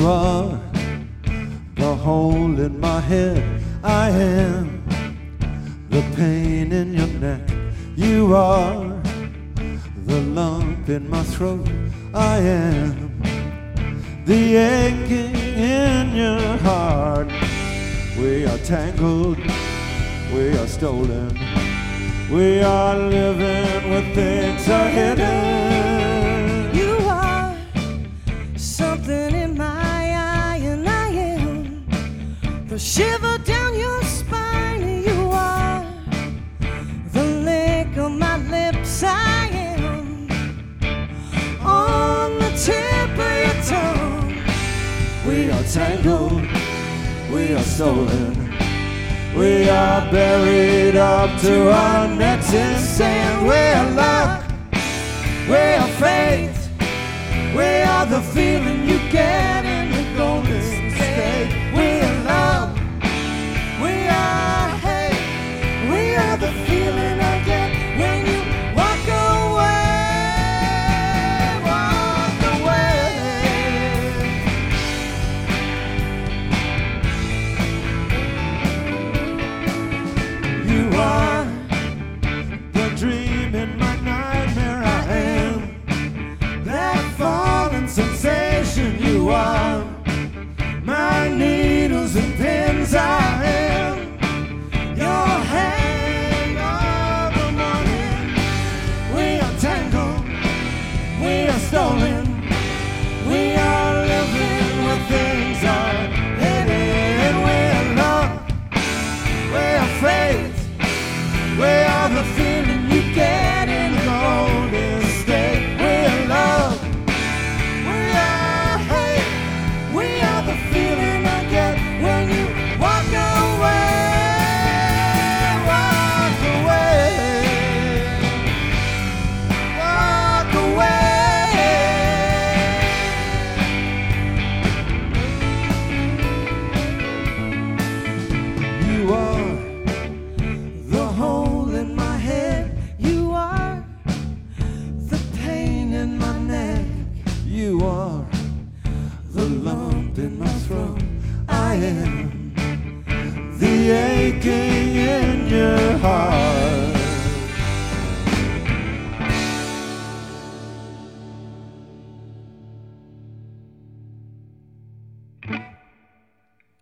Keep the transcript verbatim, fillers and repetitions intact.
You are the hole in my head. I am the pain in your neck. You are the lump in my throat. I am the aching in your heart. We are tangled, we are stolen, we are living where things are hidden. You are something in my eye, and I am the shiver down your spine. You are the lick on my lips. I am on the tip of your tongue. We are tangled, we are stolen, we are buried up to our necks in sand. We are luck, we are faith, we are the feeling you get in the Golden State. We are love, we are hate, we are the feeling I get when you walk away, walk away. You are the dream in my nightmare. I am that falling sensation. You are my needles and pins. I am your hang of the morning. We are tangled, we are stolen, we are living where things are hidden. We are love, we are faith, we are the feeling you get in the Golden State. We are love, we are hate, we are the feeling I get when you walk away, walk away, walk away. You are the hole in my head. You are the pain in my neck. You are the lump in my throat. I am the aching in your heart.